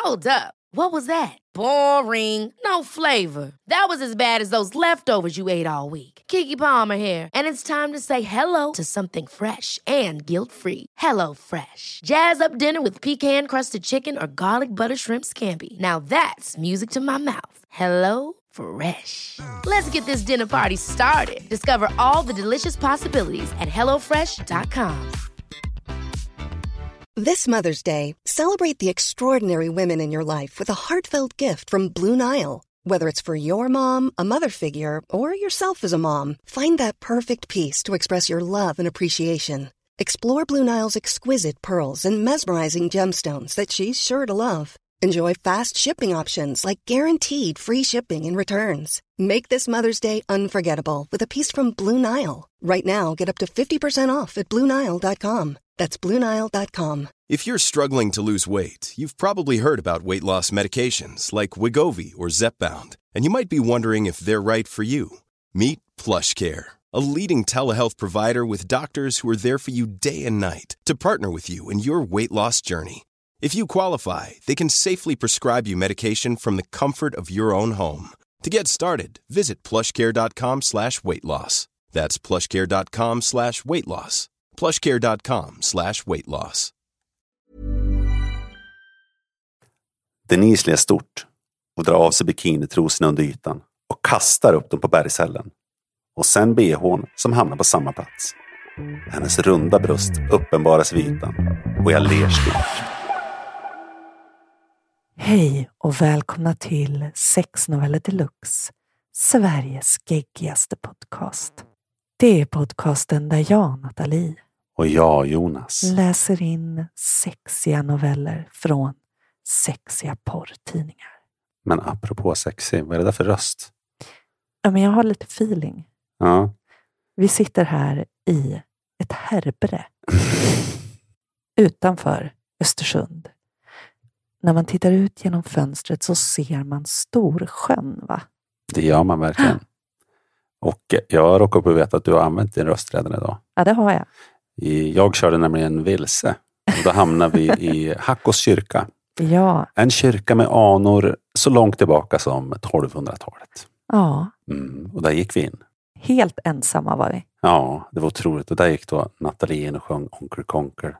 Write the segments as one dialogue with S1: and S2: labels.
S1: Hold up. What was that? Boring. No flavor. That was as bad as those leftovers you ate all week. Keke Palmer here, and it's time to say hello to something fresh and guilt-free. Hello Fresh. Jazz up dinner with pecan-crusted chicken or garlic butter shrimp scampi. Now that's music to my mouth. Hello Fresh. Let's get this dinner party started. Discover all the delicious possibilities at hellofresh.com.
S2: This Mother's Day, celebrate the extraordinary women in your life with a heartfelt gift from Blue Nile. Whether it's for your mom, a mother figure, or yourself as a mom, find that perfect piece to express your love and appreciation. Explore Blue Nile's exquisite pearls and mesmerizing gemstones that she's sure to love. Enjoy fast shipping options like guaranteed free shipping and returns. Make this Mother's Day unforgettable with a piece from Blue Nile. Right now, get up to 50% off at BlueNile.com. That's BlueNile.com.
S3: If you're struggling to lose weight, you've probably heard about weight loss medications like Wegovy or Zepbound, and you might be wondering if they're right for you. Meet PlushCare, a leading telehealth provider with doctors who are there for you day and night to partner with you in your weight loss journey. If you qualify, they can safely prescribe you medication from the comfort of your own home. To get started, visit plushcare.com/weightloss. That's plushcare.com/weightloss. plushcare.com/weightloss.
S4: Denise ler stort och drar av sig bikinitrosorna under ytan och kastar upp dem på bergshällen. Och sen BH:n som hamnar på samma plats. Hennes runda bröst uppenbaras vid ytan och jag ler stort.
S5: Hej och välkomna till Sexnoveller Deluxe, Sveriges geggigaste podcast. Det är podcasten där jag, Nathalie,
S4: och jag, Jonas,
S5: läser in sexiga noveller från sexiga porrtidningar.
S4: Men apropå sexy, vad är det där för röst?
S5: Ja, men jag har lite feeling.
S4: Ja.
S5: Vi sitter här i ett härbre utanför Östersund. När man tittar ut genom fönstret så ser man Storsjön, va? Det
S4: gör man verkligen. Och jag råkar på att veta att du har använt din röst redan idag.
S5: Ja, det har jag.
S4: Jag körde nämligen vilse. Och då hamnar vi i Hackås kyrka.
S5: Ja.
S4: En kyrka med anor så långt tillbaka som 1200-talet.
S5: Ja.
S4: Och där gick vi in.
S5: Helt ensamma var vi.
S4: Ja, det var otroligt. Och där gick då Nathalie in och sjöng Onkel Konker.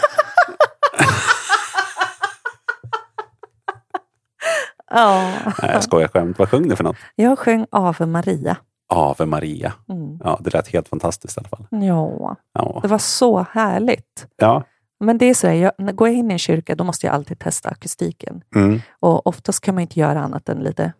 S5: Ja.
S4: Nej, jag skojar skämt. Vad sjöng du för något?
S5: Jag sjöng Ave Maria.
S4: Ave Maria.
S5: Mm.
S4: Ja, det lät helt fantastiskt i alla fall.
S5: Ja, det var så härligt.
S4: Ja.
S5: Men det är så här, går jag in i en kyrka då måste jag alltid testa akustiken. Och oftast kan man inte göra annat än lite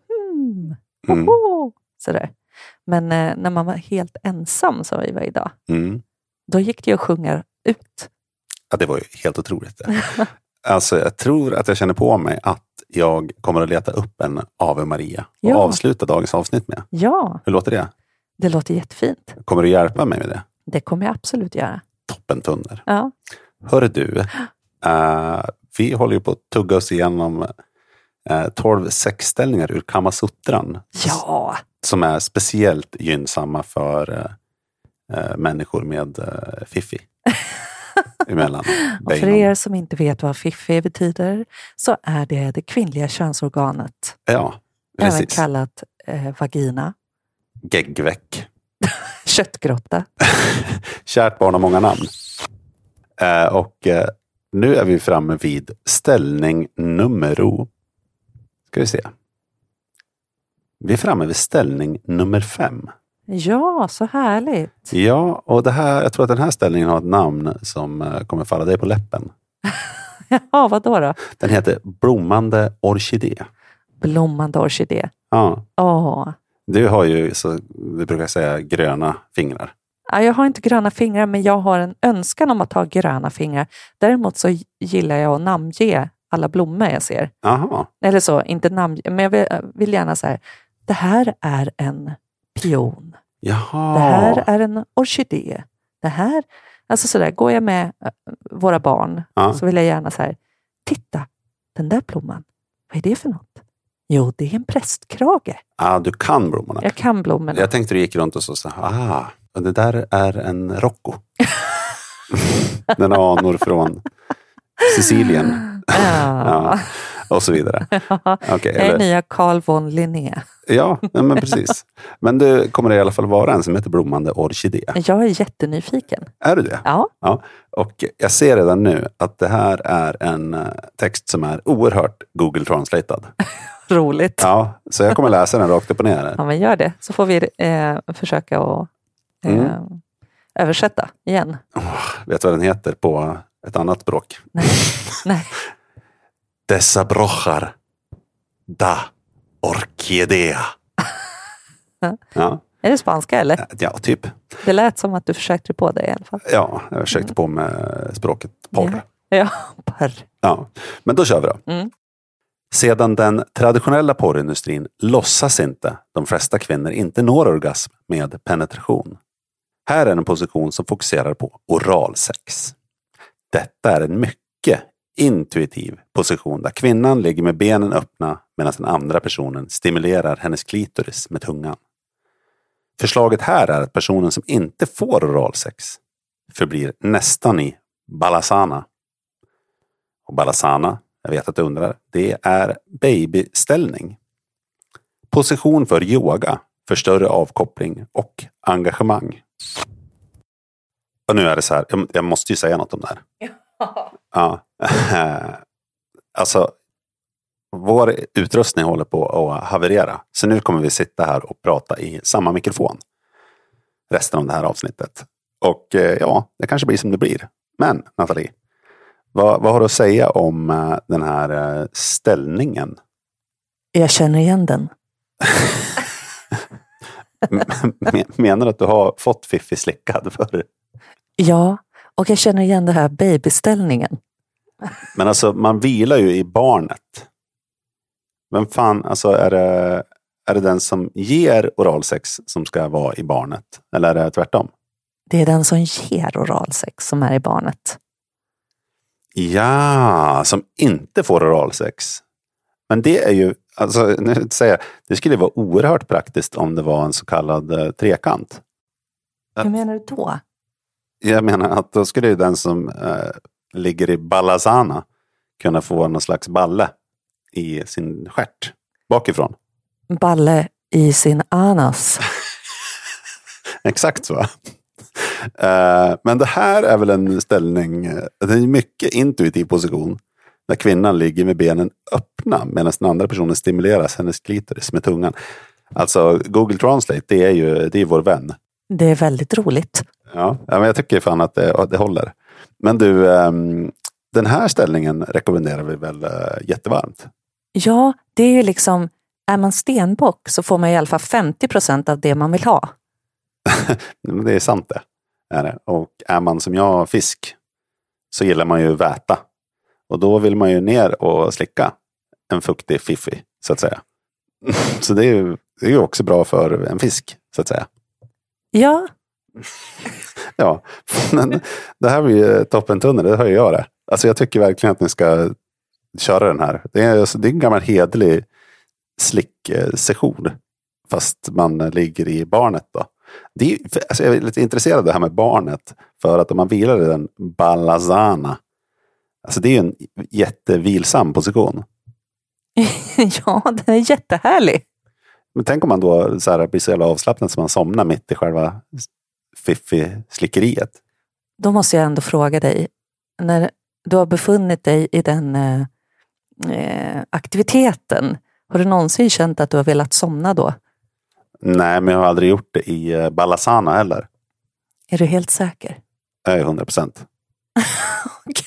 S5: sådär. Men när man var helt ensam som vi var idag, då gick det att sjunga ut.
S4: Ja, det var ju helt otroligt. Alltså, jag tror att jag känner på mig att jag kommer att leta upp en Ave Maria och avsluta dagens avsnitt med.
S5: Ja.
S4: Hur låter det?
S5: Det låter jättefint.
S4: Kommer du hjälpa mig med det?
S5: Det kommer jag absolut göra.
S4: Toppen tunder.
S5: Ja.
S4: Hör du, vi håller ju på att tugga oss igenom 12 sexställningar ur Kamasutran.
S5: Ja.
S4: Som är speciellt gynnsamma för människor med fiffi. Emellan.
S5: Och för er som inte vet vad fiffi betyder så är det kvinnliga könsorganet.
S4: Ja, precis.
S5: Även kallat vagina.
S4: Geggveck.
S5: Köttgrotta.
S4: Kärt barn har många namn. Och nu är vi framme vid ställning nummer... Ska vi se. Vi är framme vid ställning nummer 5.
S5: Ja, så härligt.
S4: Ja, och det här, jag tror att den här ställningen har ett namn som kommer falla dig på läppen.
S5: Ja, vad då?
S4: Den heter Blommande orkidé.
S5: Blommande orkidé.
S4: Ja.
S5: Åh.
S4: Du har ju, så vi brukar säga, gröna fingrar.
S5: Ja, jag har inte gröna fingrar, men jag har en önskan om att ha gröna fingrar. Däremot så gillar jag att namnge alla blommor jag ser.
S4: Aha.
S5: Eller så, inte namnge, men jag vill gärna säga, det här är en pion.
S4: Jaha.
S5: Det här är en orkidé. Det här, alltså sådär, går jag med våra barn så vill jag gärna så här, titta, den där blomman, vad är det för något? Jo, det är en prästkrage.
S4: Ja, du kan blommorna.
S5: Jag kan blommorna.
S4: Jag tänkte du gick runt och så det där är en Rocco. Den anor från Sicilien.
S5: Ja.
S4: och så vidare.
S5: Okay, det är nya Carl von Linné.
S4: Ja, men precis. Men det kommer i alla fall vara en som heter blommande orkidé.
S5: Jag är jättenyfiken.
S4: Är du det?
S5: Ja.
S4: Och jag ser redan nu att det här är en text som är oerhört Google Translated.
S5: Roligt.
S4: Ja, så jag kommer läsa den rakt upp och ner.
S5: Ja, men gör det. Så får vi försöka att översätta igen.
S4: Vet du vad den heter på ett annat språk?
S5: Nej.
S4: Dessa brochar da orkidea. Ja.
S5: Är det spanska eller?
S4: Ja, typ.
S5: Det lät som att du försökte på det i alla fall.
S4: Ja, jag försökte på med språket porr.
S5: Ja, porr.
S4: Ja, men då kör vi då. Sedan den traditionella porrindustrin låtsas inte de flesta kvinnor inte når orgasm med penetration. Här är en position som fokuserar på oralsex. Detta är en mycket intuitiv position där kvinnan ligger med benen öppna medan den andra personen stimulerar hennes klitoris med tungan. Förslaget här är att personen som inte får oralsex förblir nästan i balasana. Och balasana, jag vet att du undrar, det är babyställning. Position för yoga, för större avkoppling och engagemang. Och nu är det så här, jag måste ju säga något om det här. Ja. Alltså, vår utrustning håller på att haverera. Så nu kommer vi sitta här och prata i samma mikrofon resten av det här avsnittet. Och ja, det kanske blir som det blir. Men Nathalie, vad har du att säga om den här ställningen?
S5: Jag känner igen den.
S4: Menar du att du har fått Fiffi slickad för?
S5: Ja, och jag känner igen det här babyställningen.
S4: Men alltså, man vilar ju i barnet. Men fan, alltså är det den som ger oralsex som ska vara i barnet? Eller är det tvärtom?
S5: Det är den som ger oralsex som är i barnet.
S4: Ja, som inte får oralsex. Men det är ju, alltså, nu säger jag, det skulle vara oerhört praktiskt om det var en så kallad trekant.
S5: Hur menar du då?
S4: Jag menar att då skulle ju den som ligger i balasana kunna få någon slags balle i sin stjärt bakifrån.
S5: Balle i sin anas.
S4: Exakt så. Men det här är väl en ställning, det är en mycket intuitiv position där kvinnan ligger med benen öppna medan den andra personen stimuleras hennes klitoris med tungan. Alltså Google Translate, det är vår vän.
S5: Det är väldigt roligt.
S4: Ja, men jag tycker fan att det håller. Men du, den här ställningen rekommenderar vi väl jättevarmt?
S5: Ja, det är ju liksom, är man stenbock så får man i alla fall 50% av det man vill ha.
S4: Men det är sant det. Är det. Och är man som jag fisk så gillar man ju väta. Och då vill man ju ner och slicka en fuktig fiffi, så att säga. Så det är ju också bra för en fisk, så att säga.
S5: Ja.
S4: Ja, men det här blir ju toppentunnel, det hör jag det. Alltså jag tycker verkligen att ni ska köra den här. Det är en gammal hederlig slicksession. Fast man ligger i barnet då. Alltså jag är lite intresserad av det här med barnet. För att om man vilar i den balasana. Alltså det är ju en jättevilsam position.
S5: Ja, den är jättehärlig.
S4: Men tänk om man då så här blir så jävla avslappnad så man somnar mitt i själva fiffi-slickeriet.
S5: Då måste jag ändå fråga dig. När du har befunnit dig i den aktiviteten. Har du någonsin känt att du har velat somna då?
S4: Nej, men jag har aldrig gjort det i balasana heller.
S5: Är du helt säker?
S4: Jag är 100%.
S5: Okej.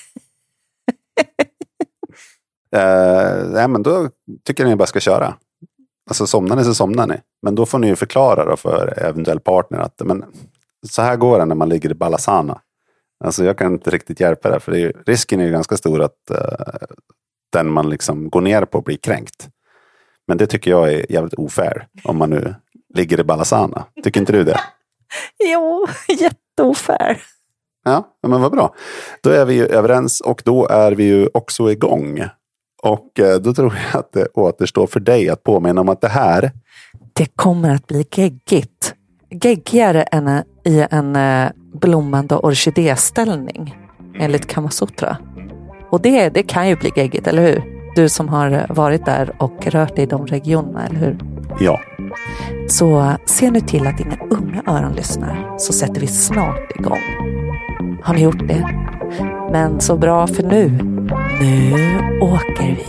S4: Nej, men då tycker jag ni bara ska köra. Alltså somnar ni så somnar ni. Men då får ni ju förklara då för eventuell partner att men, så här går det när man ligger i balasana. Alltså jag kan inte riktigt hjälpa det. För risken är ju ganska stor att den man liksom går ner på blir kränkt. Men det tycker jag är jävligt ofair om man nu ligger i balasana. Tycker inte du det?
S5: Jo, jätteofair.
S4: Ja, men vad bra. Då är vi ju överens och då är vi ju också igång. Och då tror jag att det återstår för dig att påminna om att det här...
S5: Det kommer att bli geggigt. Geggigare än i en blommande orkidéställning. Enligt Kamasutra. Och det kan ju bli geggigt, eller hur? Du som har varit där och rört dig i de regionerna, eller hur?
S4: Ja.
S5: Så se nu till att dina unga öron lyssnar, så sätter vi snart igång. Har ni gjort det? Men så bra, för nu åker vi.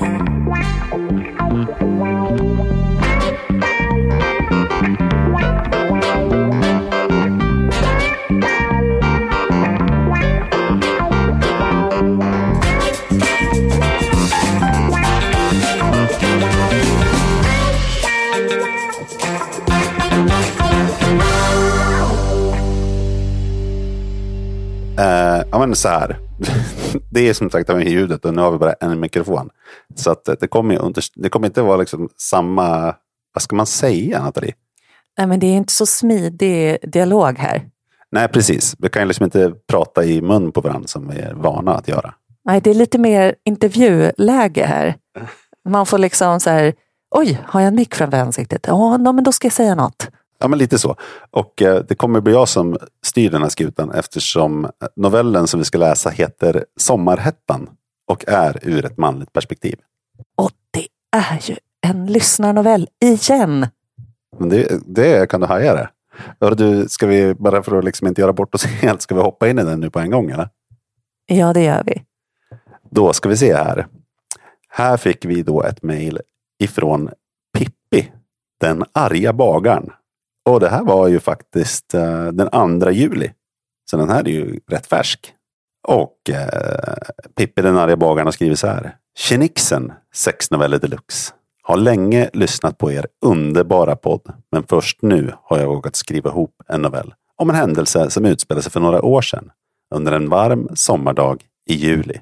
S4: Ja, men så här. Det är som sagt med ljudet och nu har vi bara en mikrofon. Så att det kommer inte vara liksom samma, vad ska man säga, Nathalie?
S5: Nej, men det är inte så smidig dialog här.
S4: Nej, precis. Vi kan ju liksom inte prata i mun på varandra som vi är vana att göra.
S5: Nej, det är lite mer intervjuläge här. Man får liksom så här, oj, har jag en mick framför ansiktet? Ja, men då ska jag säga något.
S4: Ja, men lite så. Och det kommer bli jag som styr den här skutan eftersom novellen som vi ska läsa heter Sommarhettan och är ur ett manligt perspektiv.
S5: Och det är ju en lyssnarnovell igen.
S4: Men det kan du haja det. Du, ska vi, bara för att liksom inte göra bort oss helt, ska vi hoppa in i den nu på en gång, eller?
S5: Ja, det gör vi.
S4: Då ska vi se här. Här fick vi då ett mejl ifrån Pippi, den arga bagaren. Och det här var ju faktiskt den 2 juli. Så den här är ju rätt färsk. Och Pippi den arga bagaren har skrivit så här. Tjenixen, 6 noveller deluxe. Har länge lyssnat på er underbara podd. Men först nu har jag vågat skriva ihop en novell. Om en händelse som utspelade sig för några år sedan. Under en varm sommardag i juli.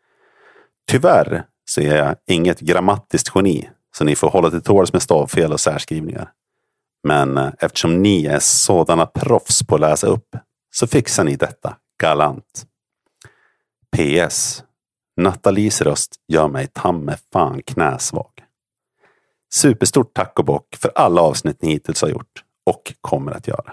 S4: Tyvärr så är jag inget grammatiskt geni. Så ni får hålla till tåls med stavfel och särskrivningar. Men eftersom ni är sådana proffs på att läsa upp så fixar ni detta galant. PS. Nathalies röst gör mig tamme fan knäsvag. Superstort tack och bock för alla avsnitt ni hittills har gjort och kommer att göra.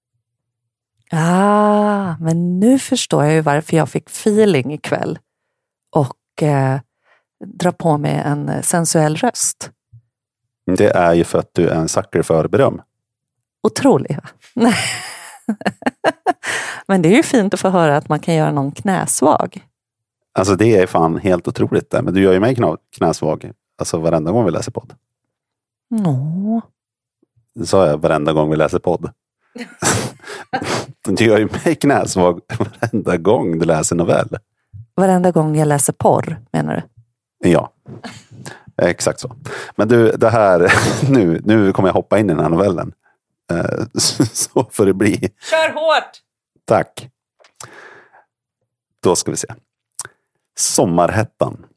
S5: Men nu förstår jag ju varför jag fick feeling ikväll och dra på mig en sensuell röst.
S4: Det är ju för att du är en sucker för beröm.
S5: Otroligt, va? Men det är ju fint att få höra att man kan göra någon knäsvag.
S4: Alltså det är fan helt otroligt det. Men du gör ju mig knäsvag. Alltså varenda gång vi läser podd. Det sa jag varenda gång vi läser podd. Du gör ju mig knäsvag varenda gång du läser novell.
S5: Varenda gång jag läser porr, menar du?
S4: Ja. Exakt så. Men du, det här, nu kommer jag hoppa in i den här novellen. Så får det bli.
S5: Kör hårt!
S4: Tack. Då ska vi se. Sommarhettan.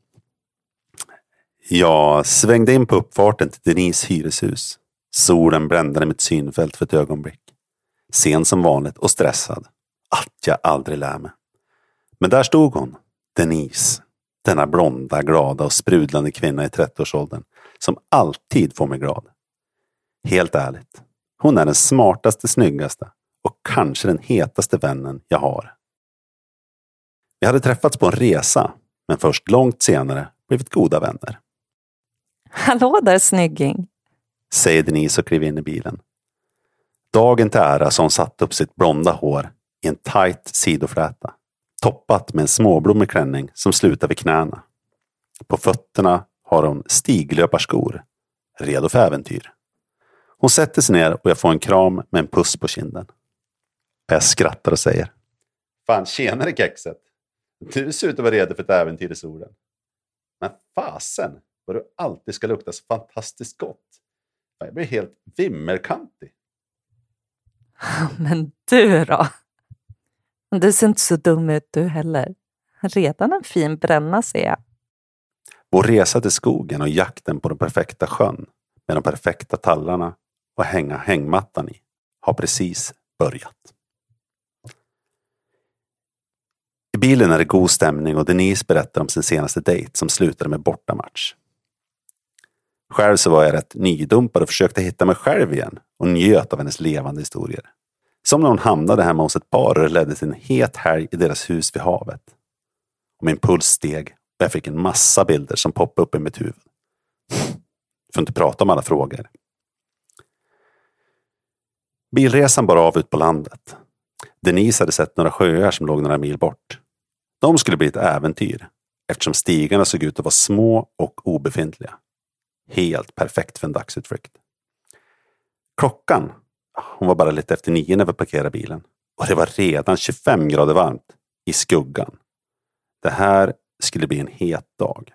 S4: Jag svängde in på uppfarten till Denise hyreshus. Solen bländade mitt synfält för ett ögonblick. Sen som vanligt och stressad. Att jag aldrig lär mig. Men där stod hon, Denise. Denna blonda, glada och sprudlande kvinna i 30-årsåldern som alltid får mig glad. Helt ärligt, hon är den smartaste, snyggaste och kanske den hetaste vännen jag har. Vi hade träffats på en resa, men först långt senare blivit goda vänner.
S5: Hallå där, snygging,
S4: säger Denise och kliver in i bilen. Dagen till ära så hon satt upp sitt blonda hår i en tight sidofläta. Toppat med en småblommig klänning som slutar vid knäna. På fötterna har hon stiglöparskor. Redo för äventyr. Hon sätter sig ner och jag får en kram med en puss på kinden. Jag skrattar och säger. Fan, tjenare kexet. Du ser ut att vara redo för ett äventyr i solen. Men fasen, vad du alltid ska lukta så fantastiskt gott. Jag blir helt vimmerkantig.
S5: Men du då? Du ser inte så dum ut du heller. Redan en fin bränna ser jag.
S4: Vår resa till skogen och jakten på den perfekta sjön med de perfekta tallarna och hänga hängmattan i har precis börjat. I bilen är det god stämning och Denise berättar om sin senaste dejt som slutade med bortamatch. Själv så var jag rätt nydumpad och försökte hitta mig själv igen och njöt av hennes levande historier. Som när hon hamnade hemma hos ett par och ledde till en het helg i deras hus vid havet. Och min puls steg Jag fick en massa bilder som poppade upp i mitt huvud. Får inte prata om alla frågor. Bilresan bar av ut på landet. Denise hade sett några sjöar som låg några mil bort. De skulle bli ett äventyr, eftersom stigarna såg ut att vara små och obefintliga. Helt perfekt för en dagsutflykt. Klockan, hon var bara lite efter 9 när vi parkerade bilen. Och det var redan 25 grader varmt i skuggan. Det här skulle bli en het dag.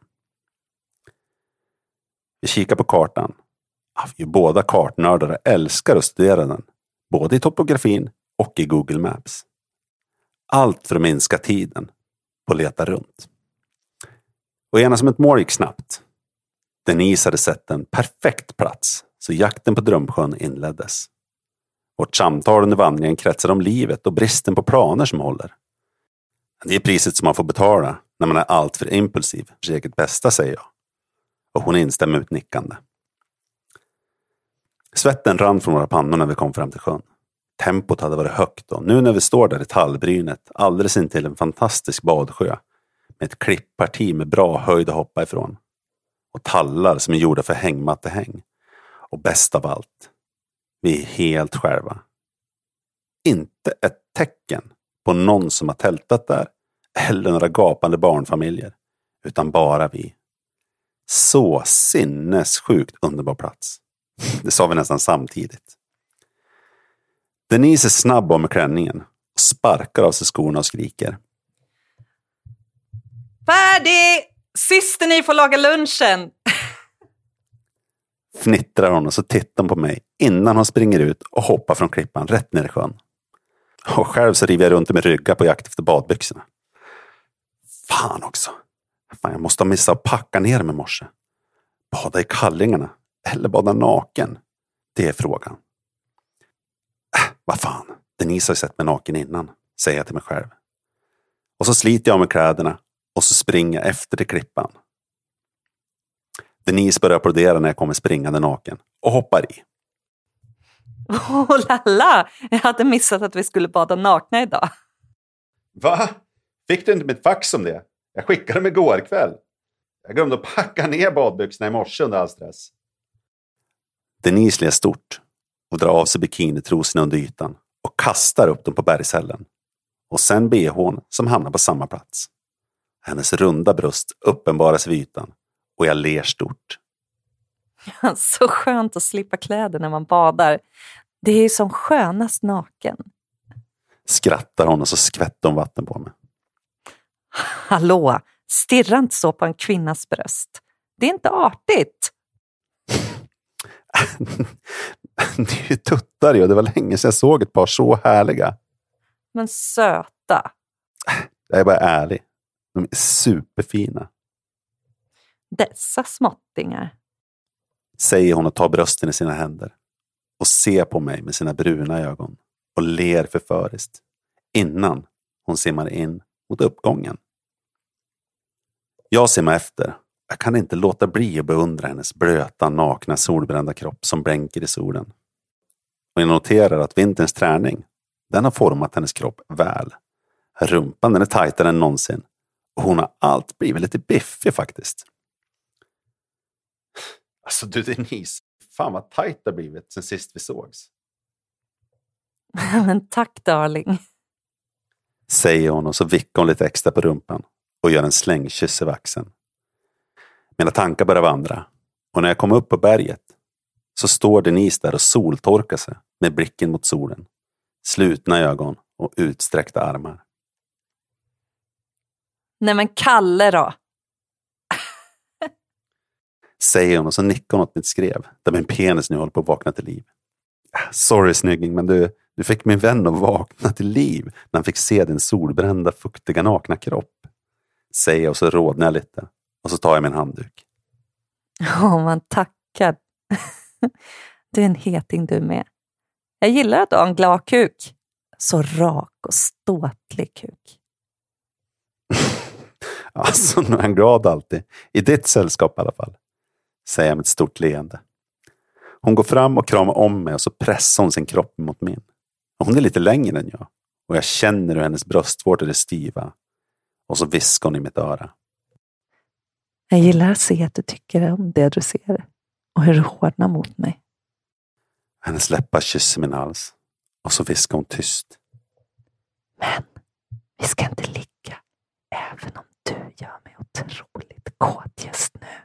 S4: Vi kikar på kartan. Vi är båda kartnördar och älskar att studera den. Både i topografin och i Google Maps. Allt för att minska tiden på att leta runt. Och ena som ett mål gick snabbt. Denise hade sett en perfekt plats, så jakten på Drömsjön inleddes. Vårt samtal under vandringen kretsade om livet och bristen på planer som håller. Det är priset som man får betala när man är allt för impulsiv för sitt eget bästa, säger jag. Och hon instämmer ut nickande. Svetten rann från våra pannor när vi kom fram till sjön. Tempot hade varit högt och nu när vi står där i tallbrynet alldeles intill en fantastisk badsjö med ett klippparti med bra höjd att hoppa ifrån. Och tallar som är gjorda för hängmattehäng. Och bäst av allt, vi är helt själva. Inte ett tecken på någon som har tältat där eller några gapande barnfamiljer, utan bara vi. Så sinnessjukt underbar plats. Det sa vi nästan samtidigt. Denise är snabb om med klänningen och sparkar av sig skorna och skriker.
S5: Färdig! Syster, ni får laga lunchen.
S4: Fnittrar hon och så tittar hon på mig innan hon springer ut och hoppar från klippan rätt ner i sjön. Och själv så river jag runt med rygga på jakt efter badbyxorna. Fan också. Fan, jag måste ha missat att packa ner med morse. Bada i kallingarna eller bada naken. Det är frågan. Vad fan, Denise har ju sett mig naken innan, säger jag till mig själv. Och så sliter jag med kläderna och så springer jag efter till klippan. Denise börjar applådera när jag kommer springande naken och hoppar i.
S5: Åh lalla, jag hade missat att vi skulle bada nakna idag.
S4: Va? Fick du inte mitt fax om det? Jag skickade dem igår kväll. Jag glömde att packa ner badbyxorna i morse under all stress. Denise ler stort och drar av sig bikinitrosorna under ytan och kastar upp dem på bergshällen. Och sen BH:n som hamnar på samma plats. Hennes runda bröst uppenbaras vid ytan och jag ler stort.
S5: Så skönt att slippa kläder när man badar. Det är ju som skönast naken.
S4: Skrattar hon och så skvätter hon vatten på mig.
S5: Hallå, stirra inte så på en kvinnas bröst. Det är inte artigt.
S4: Det är ju tuttar ju och det var länge sedan jag såg ett par så härliga.
S5: Men söta.
S4: Jag är bara ärlig. De är superfina.
S5: Dessa småttingar.
S4: Säger hon och tar brösten i sina händer. Och ser på mig med sina bruna ögon. Och ler förföriskt. Innan hon simmar in mot uppgången. Jag simmar efter. Jag kan inte låta bli att beundra hennes blöta, nakna, solbrända kropp som blänker i solen. Och jag noterar att vinterns träning, den har format hennes kropp väl. Rumpan den är tajtare än någonsin. Och hon har allt blivit lite biffig faktiskt. Alltså du Denise, fan vad tajt det har blivit sen sist vi sågs.
S5: Men tack darling.
S4: Säger hon och så vickar hon lite extra på rumpan. Och gör en slängkyss i vaxen. Mina tankar börjar vandra. Och när jag kommer upp på berget. Så står Denise där och soltorkar sig. Med blicken mot solen. Slutna ögon och utsträckta armar.
S5: Nej men Kalle då.
S4: Säger hon och så nickar hon åt mitt skrev. Där min penis nu håller på att vakna till liv. Sorry snygging, men du fick min vän att vakna till liv. När han fick se din solbrända, fuktiga, nakna kropp. Säger jag och så rodnar jag lite. Och så tar jag min handduk.
S5: Man tackar. Du är en heting du med. Jag gillar att du har en glad kuk. Så rak och ståtlig kuk.
S4: Alltså nu är han glad alltid. I ditt sällskap i alla fall. Säger jag med ett stort leende. Hon går fram och kramar om mig och så pressar hon sin kropp mot min. Hon är lite längre än jag. Och jag känner hur hennes bröstvårtor är styva. Och så viskar hon i mitt öra.
S5: Jag gillar att se att du tycker om det du ser och hur du hårdnar mot mig.
S4: Hennes läppar kysser min hals och så viskar hon tyst.
S5: Men vi ska inte ligga, även om du gör mig otroligt kåt just nu.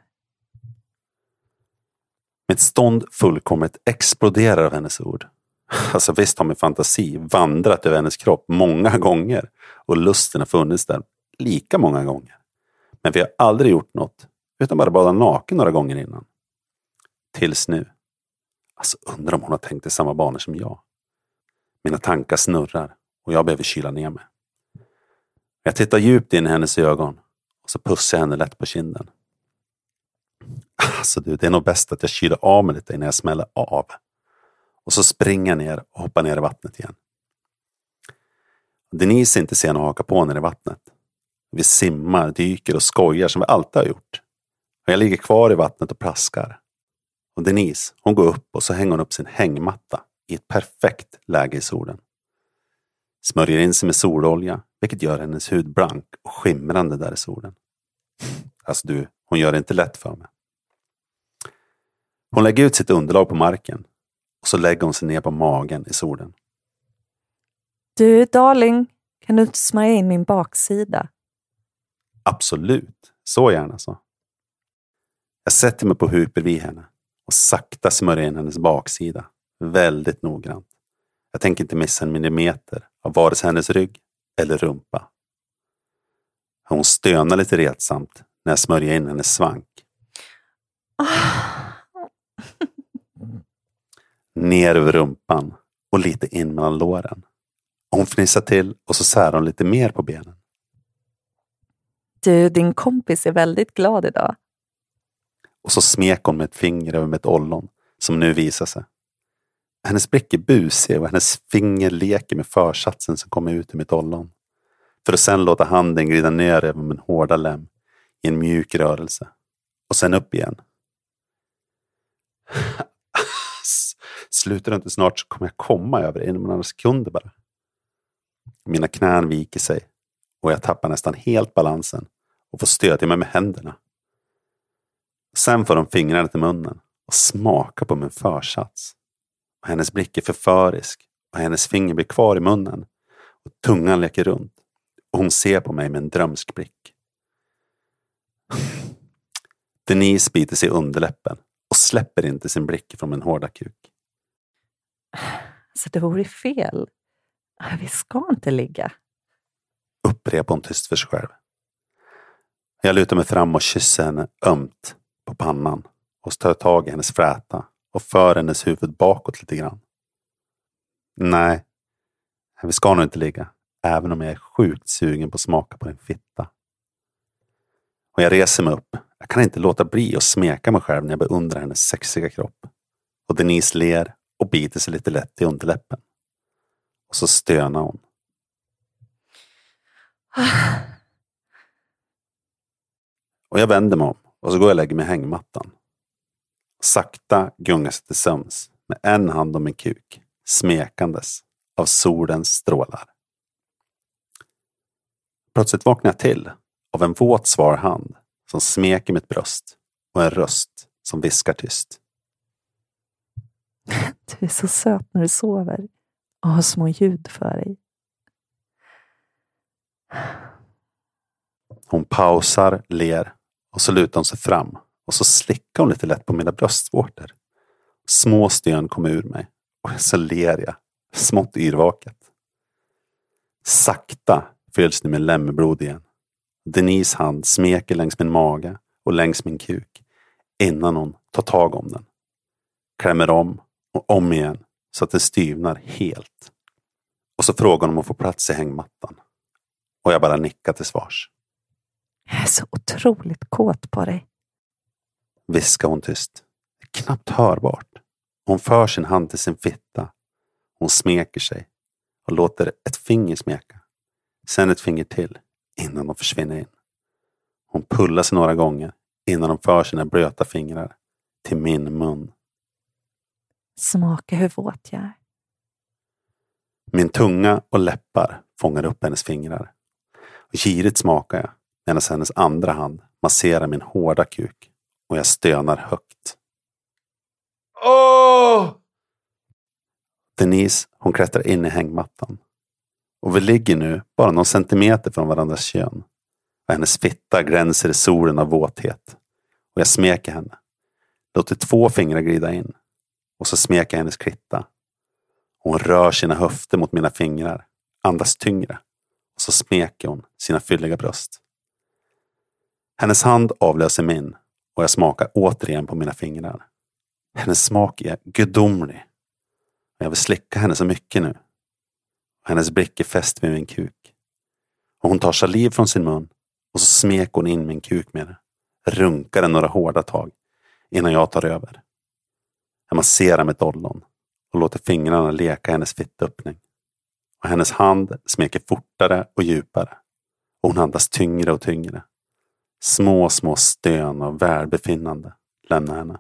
S4: Mitt stånd fullkomligt exploderar av hennes ord. Alltså visst har min fantasi vandrat över hennes kropp många gånger och lusten har funnits där lika många gånger. Men vi har aldrig gjort något utan bara badat naken några gånger innan. Tills nu. Alltså undrar om hon har tänkt i samma banor som jag. Mina tankar snurrar och jag behöver kyla ner mig. Jag tittar djupt in i hennes ögon och så pussar jag henne lätt på kinden. Alltså du, det är nog bäst att jag kyler av mig lite innan jag smäller av. Och så springer jag ner och hoppar ner i vattnet igen. Denise är inte sen att haka på ner i vattnet. Vi simmar, dyker och skojar som vi alltid har gjort. Och jag ligger kvar i vattnet och plaskar. Och Denise, hon går upp och så hänger hon upp sin hängmatta i ett perfekt läge i solen. Smörjer in sig med sololja, vilket gör hennes hud blank och skimrande där i solen. Alltså du, hon gör det inte lätt för mig. Hon lägger ut sitt underlag på marken och så lägger hon sig ner på magen i solen.
S5: Du, darling, kan du inte smörja in min baksida?
S4: Absolut, så gärna så. Jag sätter mig på huk bredvid henne och sakta smörjer in hennes baksida. Väldigt noggrant. Jag tänker inte missa en millimeter av vare sig hennes rygg eller rumpa. Hon stönar lite retsamt när jag smörjer in hennes svank. Ner över rumpan och lite in mellan låren. Hon fnissar till och så sär hon lite mer på benen.
S5: Du, din kompis är väldigt glad idag.
S4: Och så smek hon med ett finger över mitt ollon som nu visar sig. Hennes blick är busig och hennes finger leker med försatsen som kommer ut ur mitt ollon. För att sen låta handen glida ner över min hårda lem i en mjuk rörelse. Och sen upp igen. Slutar du inte snart så kommer jag komma över inom några sekunder bara. Mina knän viker sig och jag tappar nästan helt balansen och får stödja mig med händerna. Sen får de fingrarna till munnen och smaka på min försats. Och hennes blick är förförisk och hennes finger blir kvar i munnen och tungan leker runt och hon ser på mig med en drömsk blick. Denise biter sig i underläppen och släpper inte sin blick från min hårda kuk.
S5: Så det vore fel. Vi ska inte ligga.
S4: Upprepar hon tyst för sig själv. Jag lutar mig fram och kysser henne ömt på pannan och tar tag i hennes fräta och för hennes huvud bakåt lite grann. Nej, vi ska nog inte ligga, även om jag är sjukt sugen på att smaka på din fitta. Och jag reser mig upp. Jag kan inte låta bli att smeka mig själv när jag beundrar hennes sexiga kropp. Och Denise ler och biter sig lite lätt i underläppen. Och så stönar hon. Och jag vänder mig om och så går jag och lägger mig i hängmattan. Sakta gungar sig till sömns med en hand om min kuk, smekandes av solens strålar. Plötsligt vaknar jag till av en våt svar hand som smeker mitt bröst och en röst som viskar tyst.
S5: Du är så söt när du sover och har små ljud för dig.
S4: Hon pausar, ler och så lutar hon sig fram och så slickar hon lite lätt på mina bröstvårtor. Små stön kommer ur mig och så ler jag, smått yrvaket. Sakta fylls nu med lämmerblod igen. Denise hand smeker längs min mage och längs min kuk innan hon tar tag om den. Klämmer om och om igen så att det styvnar helt. Och så frågar hon om att få plats i hängmattan. Och jag bara nickar till svars.
S5: Jag är så otroligt kåt på dig.
S4: Viskar hon tyst. Det är knappt hörbart. Hon för sin hand till sin fitta. Hon smeker sig och låter ett finger smeka. Sen ett finger till innan de försvinner in. Hon pullar sig några gånger innan de för sina blöta fingrar till min mun.
S5: Smaka hur våt jag är.
S4: Min tunga och läppar fångar upp hennes fingrar. Och girigt smakar jag medan hennes andra hand masserar min hårda kuk och jag stönar högt. Denise, hon klättrar in i hängmattan. Och vi ligger nu bara någon centimeter från varandras kön. Och hennes fitta glänser i solen av våthet. Och jag smeker henne. Låter 2 fingrar glida in. Och så smeker hennes klitta. Hon rör sina höfter mot mina fingrar. Andas tyngre. Och så smeker hon sina fylliga bröst. Hennes hand avlöser min. Och jag smakar återigen på mina fingrar. Hennes smak är gudomlig. Och jag vill slicka henne så mycket nu. Och hennes blick är fäst vid min kuk. Och hon tar saliv från sin mun. Och så smeker hon in min kuk med det. Runkar den några hårda tag. Innan jag tar över. Jag masserar med dollon. Och låter fingrarna leka hennes fittöppning. Och hennes hand smeker fortare och djupare. Och hon andas tyngre och tyngre. Små stön av välbefinnande lämnar henne.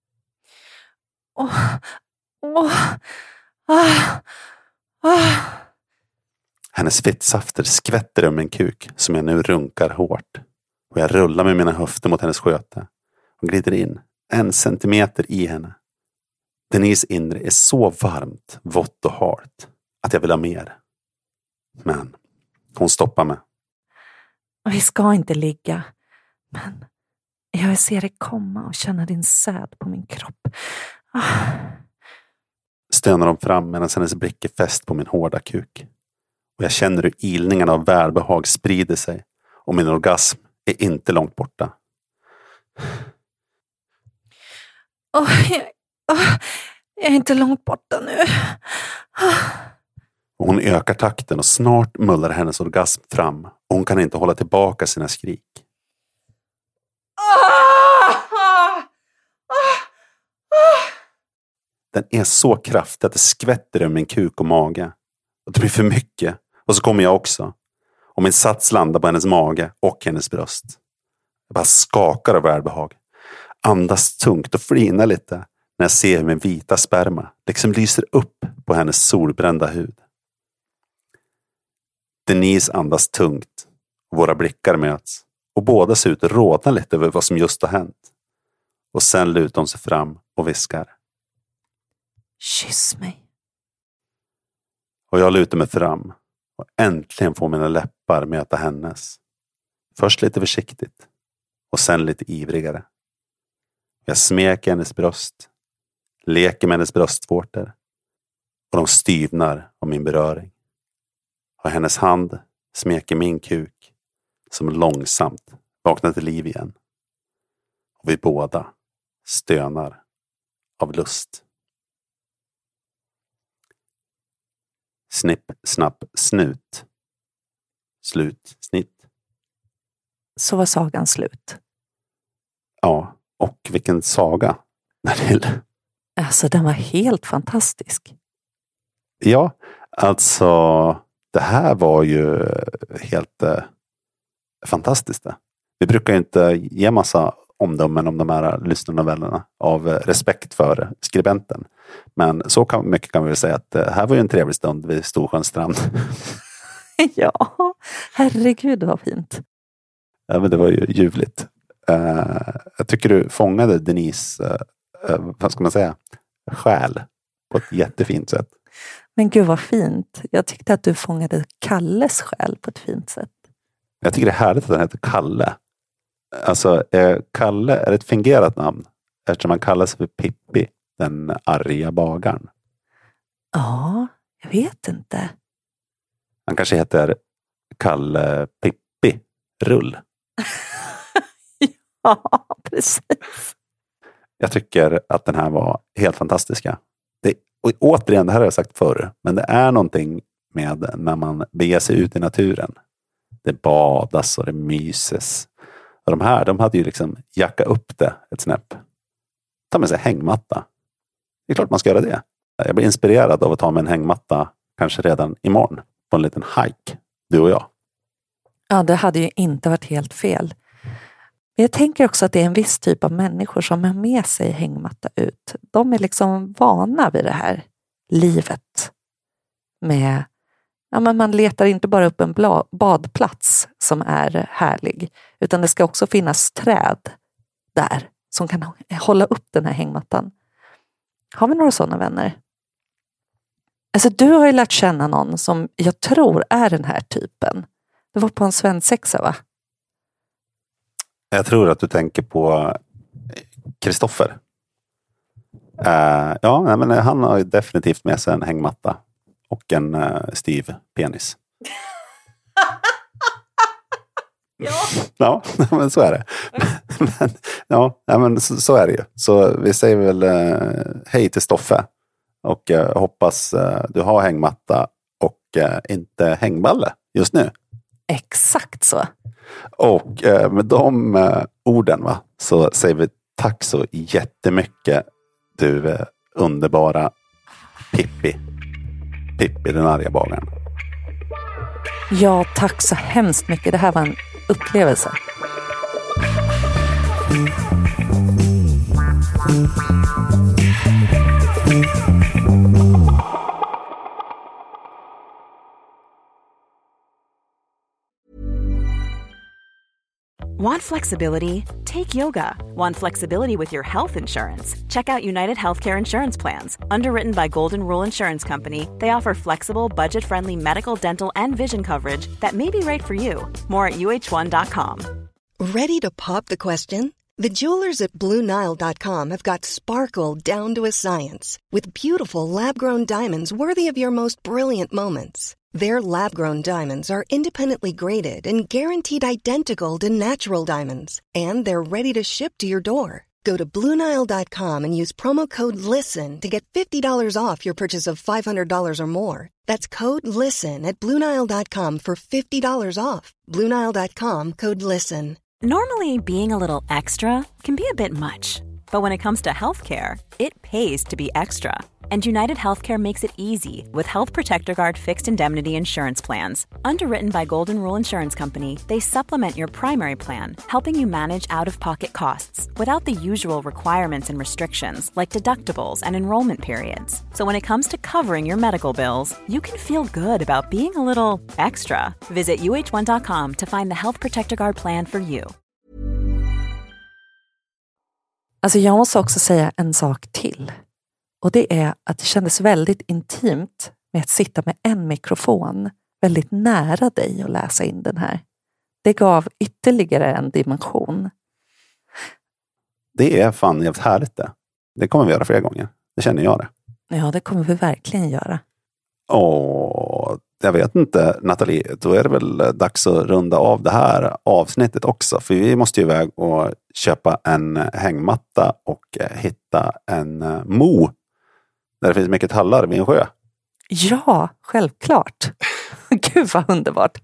S4: Hennes fittsafter skvätter om min kuk som jag nu runkar hårt. Och jag rullar med mina höfter mot hennes sköte. Och glider in 1 centimeter i henne. Denise inre är så varmt, vått och halt att jag vill ha mer. Men hon stoppar mig.
S5: Vi ska inte ligga. Men jag vill se dig komma och känna din säd på min kropp.
S4: Stönar de fram medan hennes blick är fäst på min hårda kuk. Och jag känner hur ilningarna av välbehag sprider sig. Och min orgasm är inte långt borta.
S5: Jag är inte långt borta nu.
S4: Och hon ökar takten och snart mullar hennes orgasm fram. Och hon kan inte hålla tillbaka sina skrik. Den är så kraftig att det skvätter över min kuk och mage. Och det blir för mycket. Och så kommer jag också. Och min sats landar på hennes mage och hennes bröst. Jag bara skakar av välbehag. Andas tungt och flinar lite när jag ser hur min vita sperma liksom lyser upp på hennes solbrända hud. Denise andas tungt. Och våra blickar möts. Och båda ser ut att rodna lite över vad som just har hänt. Och sen lutar hon sig fram och viskar.
S5: Kyss mig.
S4: Och jag lutar mig fram. Och äntligen får mina läppar möta hennes. Först lite försiktigt. Och sen lite ivrigare. Jag smeker hennes bröst. Leker med hennes bröstvårtor. Och de styvnar av min beröring. Och hennes hand smeker min kuk. Som långsamt vaknar till liv igen. Och vi båda stönar av lust. Snipp, snapp, snut. Slut, snitt.
S5: Så var sagan slut.
S4: Ja, och vilken saga.
S5: Alltså, den var helt fantastisk.
S4: Ja, alltså det här var ju helt fantastiskt. Vi brukar ju inte ge massa omdömen om de här lyssnarnovellerna av respekt för skribenten. Men så mycket kan vi väl säga att det här var ju en trevlig stund vid Storsjöns strand.
S5: Ja, herregud vad fint.
S4: Ja, men det var ju ljuvligt. Jag tycker du fångade Denise, vad ska man säga, själ på ett jättefint sätt.
S5: Men gud vad fint. Jag tyckte att du fångade Kalles själ på ett fint sätt.
S4: Jag tycker det är härligt att den heter Kalle. Alltså, Kalle är ett fingerat namn eftersom han kallas för Pippi, den arga bagaren.
S5: Ja, jag vet inte.
S4: Han kanske heter Kalle Pippi Rull.
S5: Ja, precis.
S4: Jag tycker att den här var helt fantastiska. Och återigen, det här har jag sagt förr, men det är någonting med när man beger sig ut i naturen. Det badas och det myses. Och de här, de hade ju liksom jackat upp det ett snäpp. Ta med sig hängmatta. Det är klart man ska göra det. Jag blir inspirerad av att ta med en hängmatta kanske redan imorgon på en liten hike, du och jag.
S5: Ja, det hade ju inte varit helt fel. Men jag tänker också att det är en viss typ av människor som har med sig hängmatta ut. De är liksom vana vid det här livet med men man letar inte bara upp en badplats som är härlig, utan det ska också finnas träd där som kan hålla upp den här hängmattan. Har vi några sådana vänner? Alltså du har ju lärt känna någon som jag tror är den här typen. Det var på en svensexa, va?
S4: Jag tror att du tänker på Kristoffer. Ja, men han har ju definitivt med sig en hängmatta och en styv penis. Ja, men så är det. Men så är det ju. Så vi säger väl hej till Stoffe. Och hoppas du har hängmatta och inte hängballe just nu.
S5: Exakt så.
S4: Och med de orden, va, så säger vi tack så jättemycket, du underbara Pippi den arga bagaren.
S5: Ja, tack så hemskt mycket. Det här var en upplevelse.
S6: Want flexibility? Take yoga. Want flexibility with your health insurance? Check out United Healthcare Insurance Plans. Underwritten by Golden Rule Insurance Company, they offer flexible, budget-friendly medical, dental, and vision coverage that may be right for you. More at uh1.com.
S2: Ready to pop the question? The jewelers at BlueNile.com have got sparkle down to a science with beautiful lab-grown diamonds worthy of your most brilliant moments. Their lab-grown diamonds are independently graded and guaranteed identical to natural diamonds, and they're ready to ship to your door. Go to BlueNile.com and use promo code LISTEN to get $50 off your purchase of $500 or more. That's code LISTEN at BlueNile.com for $50 off. BlueNile.com, code LISTEN.
S6: Normally, being a little extra can be a bit much, but when it comes to healthcare, it pays to be extra. And United Healthcare makes it easy with Health Protector Guard fixed indemnity insurance plans. Underwritten by Golden Rule Insurance Company, they supplement your primary plan, helping you manage out-of-pocket costs without the usual requirements and restrictions like deductibles and enrollment periods. So when it comes to covering your medical bills, you can feel good about being a little extra. Visit uh1.com to find the Health Protector Guard plan for you.
S5: Alltså jag måste också säga en sak till. Och det är att det kändes väldigt intimt med att sitta med en mikrofon väldigt nära dig och läsa in den här. Det gav ytterligare en dimension.
S4: Det är fan jävligt härligt det. Det kommer vi göra fler gånger. Det känner jag det.
S5: Ja, det kommer vi verkligen göra.
S4: Och jag vet inte, Nathalie, då är det väl dags att runda av det här avsnittet också. För vi måste ju iväg och köpa en hängmatta och hitta en mo där det finns mycket tallar vid en sjö.
S5: Ja, självklart. Gud vad underbart.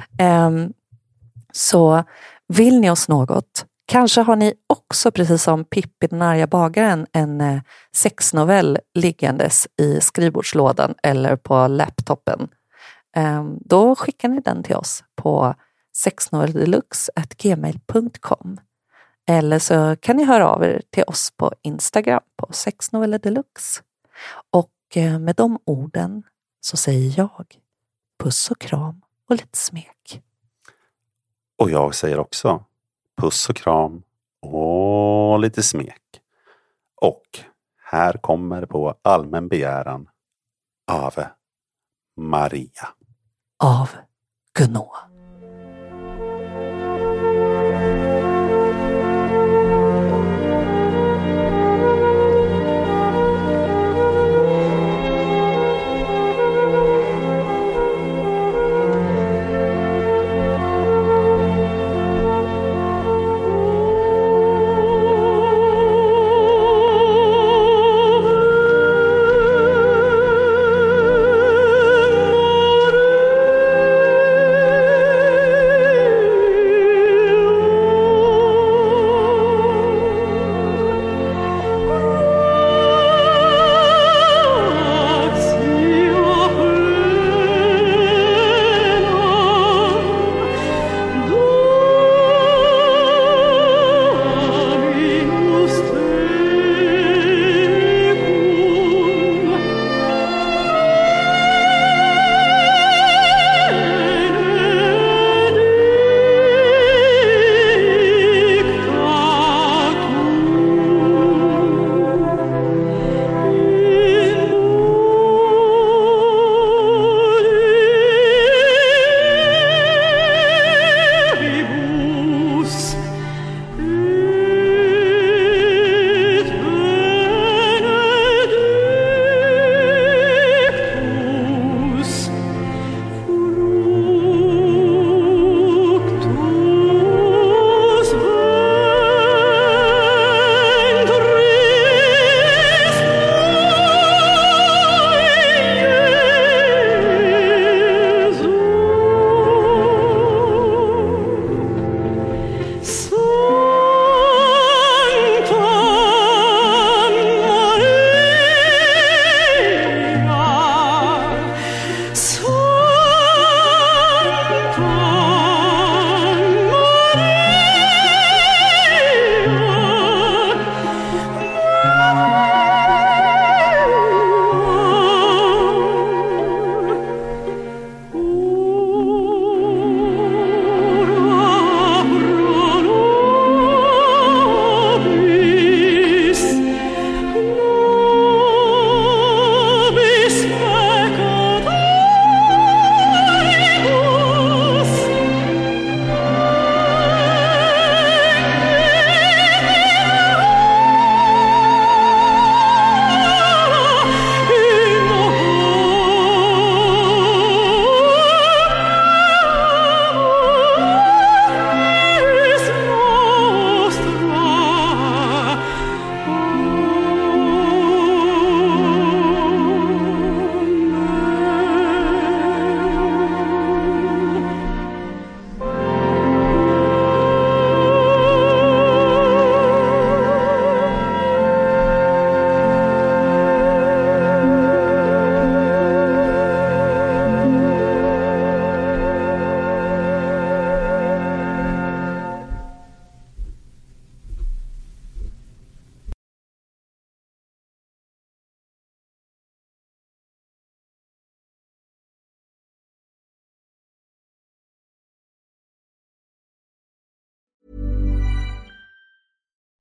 S5: Så vill ni oss något, kanske har ni också precis som Pippi den arga bagaren en sexnovell liggandes i skrivbordslådan eller på laptopen. Då skickar ni den till oss på sexnoveldeluxe@gmail.com. Eller så kan ni höra av er till oss på Instagram på sexnoveldeluxe. Och med de orden så säger jag puss och kram och lite smek.
S4: Och jag säger också puss och kram och lite smek. Och här kommer på allmän begäran Ave Maria.
S5: Av Gunå.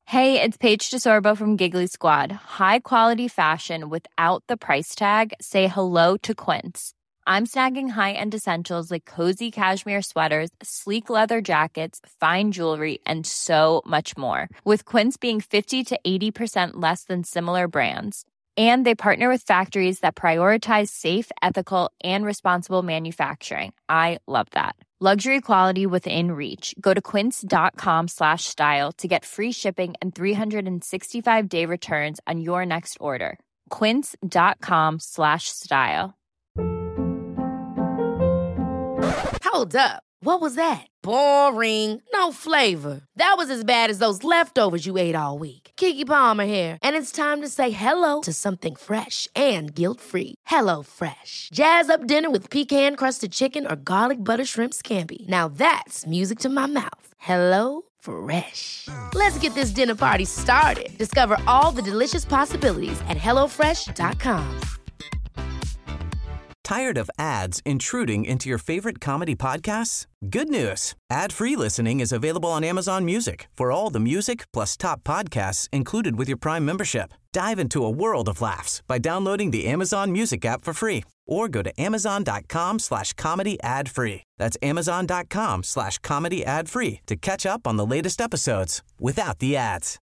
S7: Hey, it's Paige DeSorbo from Giggly Squad. High quality fashion without the price tag. Say hello to Quince. I'm snagging high-end essentials like cozy cashmere sweaters, sleek leather jackets, fine jewelry, and so much more. With Quince being 50 to 80% less than similar brands. And they partner with factories that prioritize safe, ethical, and responsible manufacturing. I love that. Luxury quality within reach. Go to quince.com/style to get free shipping and 365-day returns on your next order. Quince.com/style.
S1: Hold up. What was that? Boring. No flavor. That was as bad as those leftovers you ate all week. Keke Palmer here, and it's time to say hello to something fresh and guilt-free. Hello Fresh. Jazz up dinner with pecan-crusted chicken or garlic butter shrimp scampi. Now that's music to my mouth. Hello Fresh. Let's get this dinner party started. Discover all the delicious possibilities at hellofresh.com.
S8: Tired of ads intruding into your favorite comedy podcasts? Good news. Ad-free listening is available on Amazon Music for all the music plus top podcasts included with your Prime membership. Dive into a world of laughs by downloading the Amazon Music app for free or go to amazon.com/comedy ad-free. That's amazon.com/comedy ad-free to catch up on the latest episodes without the ads.